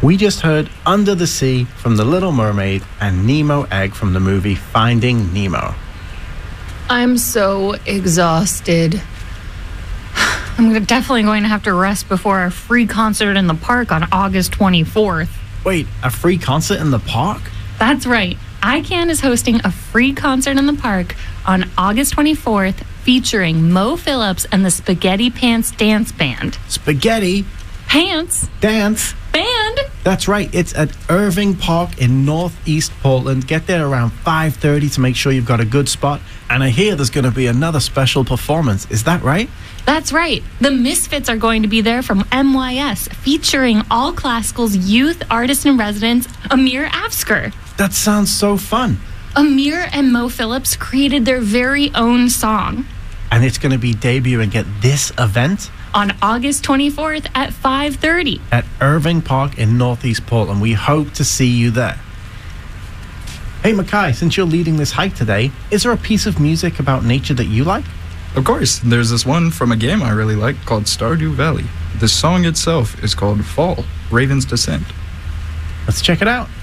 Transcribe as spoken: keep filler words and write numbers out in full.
We just heard Under the Sea from The Little Mermaid and Nemo Egg from the movie Finding Nemo. I'm so exhausted. I'm definitely going to have to rest before our free concert in the park on August twenty-fourth. Wait, a free concert in the park? That's right. ICANN is hosting a free concert in the park on August twenty-fourth featuring Mo Phillips and the Spaghetti Pants Dance Band. Spaghetti? Pants? Dance? Band? That's right. It's at Irving Park in Northeast Portland. Get there around five thirty to make sure you've got a good spot. And I hear there's going to be another special performance. Is that right? That's right. The Misfits are going to be there from M Y S, featuring All Classical's youth artist in residence, Amir Afsker. That sounds so fun. Amir and Mo Phillips created their very own song. And it's going to be debuting at this event? On August twenty-fourth at five thirty. At Irving Park in Northeast Portland. We hope to see you there. Hey, Mackay, since you're leading this hike today, is there a piece of music about nature that you like? Of course, there's this one from a game I really like called Stardew Valley. The song itself is called Fall, Raven's Descent. Let's check it out.